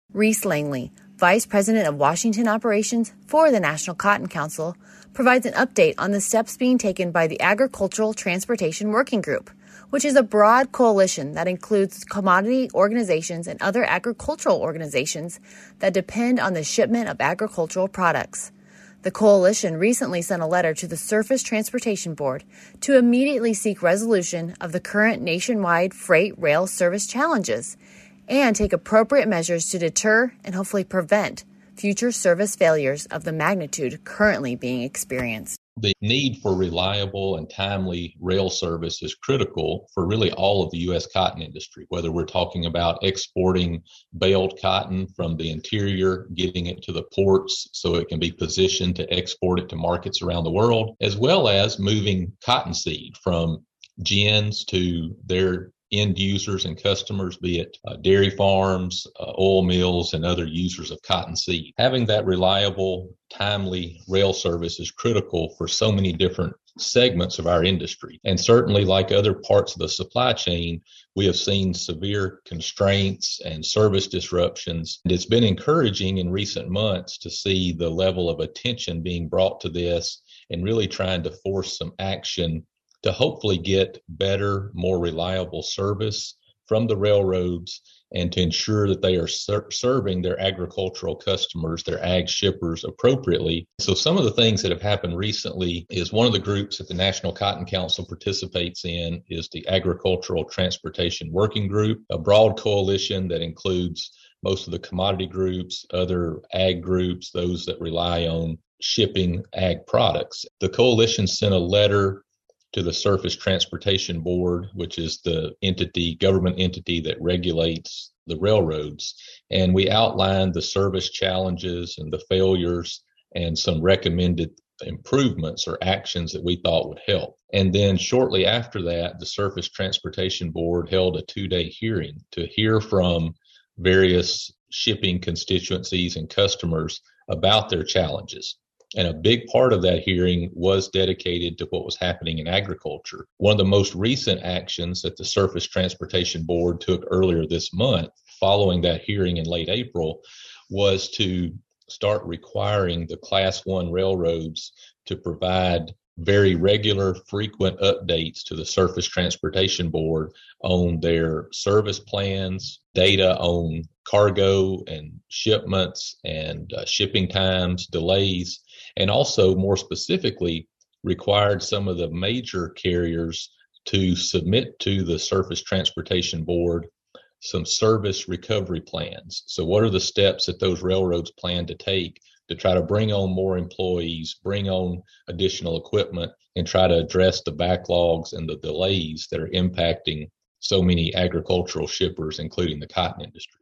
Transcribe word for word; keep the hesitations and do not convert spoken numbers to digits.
Reese Langley, Vice President of Washington Operations for the National Cotton Council, provides an update on the steps being taken by the Agricultural Transportation Working Group, which is a broad coalition that includes commodity organizations and other agricultural organizations that depend on the shipment of agricultural products. The coalition recently sent a letter to the Surface Transportation Board to immediately seek resolution of the current nationwide freight rail service challenges and take appropriate measures to deter and hopefully prevent future service failures of the magnitude currently being experienced. The need for reliable and timely rail service is critical for really all of the U S cotton industry, whether we're talking about exporting baled cotton from the interior, getting it to the ports so it can be positioned to export it to markets around the world, as well as moving cottonseed from gins to their end users and customers, be it uh, dairy farms, uh, oil mills, and other users of cottonseed. Having that reliable, timely rail service is critical for so many different segments of our industry. And certainly, like other parts of the supply chain, we have seen severe constraints and service disruptions. And it's been encouraging in recent months to see the level of attention being brought to this and really trying to force some action to hopefully get better, more reliable service from the railroads and to ensure that they are ser- serving their agricultural customers, their ag shippers appropriately. So some of the things that have happened recently is one of the groups that the National Cotton Council participates in is the Agricultural Transportation Working Group, a broad coalition that includes most of the commodity groups, other ag groups, those that rely on shipping ag products. The coalition sent a letter to the Surface Transportation Board, which is the entity, government entity that regulates the railroads. And we outlined the service challenges and the failures and some recommended improvements or actions that we thought would help. And then shortly after that, the Surface Transportation Board held a two-day hearing to hear from various shipping constituencies and customers about their challenges. And a big part of that hearing was dedicated to what was happening in agriculture. One of the most recent actions that the Surface Transportation Board took earlier this month, following that hearing in late April, was to start requiring the Class One railroads to provide very regular, frequent updates to the Surface Transportation Board on their service plans, data on cargo and shipments and uh, shipping times, delays, and also more specifically required some of the major carriers to submit to the Surface Transportation Board some service recovery plans. So what are the steps that those railroads plan to take to try to bring on more employees, bring on additional equipment, and try to address the backlogs and the delays that are impacting so many agricultural shippers, including the cotton industry?